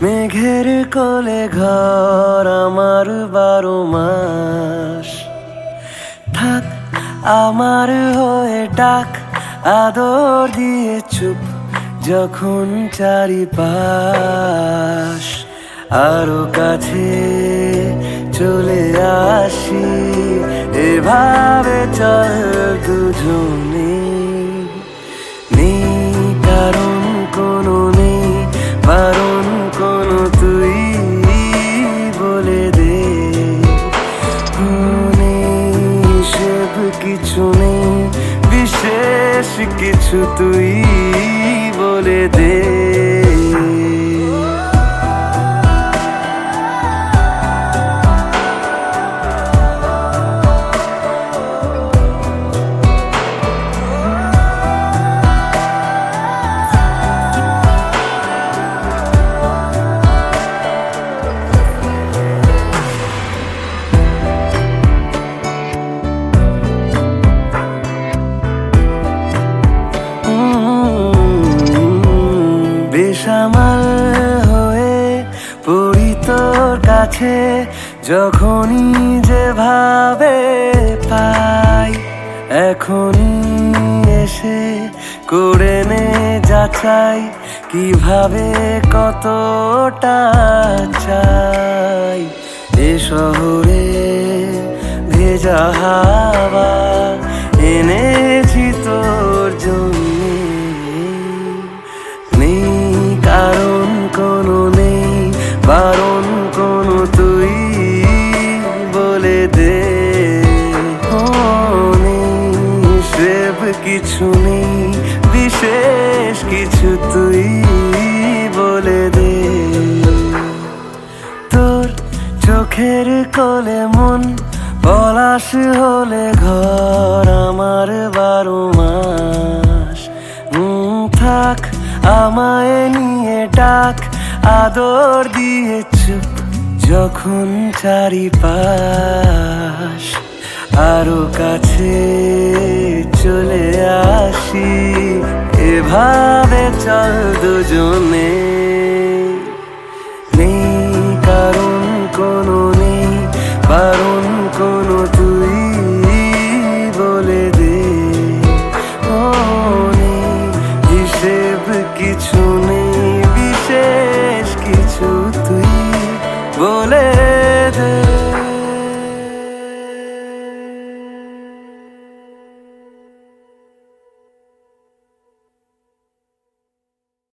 মেঘের কোলে ঘর আমার 12 মাস। থাক আমার হয়ে ডাক আদর দিয়ে চুপ যখন চারিপাশ। আরো কাছে চলে আসি, এভাবে চল দুজনে। নেই কারণ কোনো নেই বারণ কোনো, তুই বলে দে। নেই হিসেব কিছু নেই বিশেষ কিছু, তুই বলে দে। বেসামাল হয়ে পড়ি তোর কাছে যখনই যেভাবে পাই। এখনই এসে করে নে যাচাই, কিভাবে কতটা চাই। এ শহরে ভেজা হাওয়া এনেছি তোর জন্য। কারণ কোনো নেই বারণ কোনো, তুই বলে দে। নেই হিসেব কিছু নেই বিশেষ কিছু, তুই বলে দে। তোর চোখের কোলে মন পলাশ হলে ঘর আমার 12 মাস। থাক আমায় নিয়ে ডাক আদর দিয়ে চুপ যখন চারিপাশ। আরো কাছে চলে আসি, এভাবে চল দুজনে। নেই কারণ কোনো নেই বারণ কোনো, তুই বলে দে। হিসেব কিছু নেই বিশেষ কিছু, তুই বলে দে।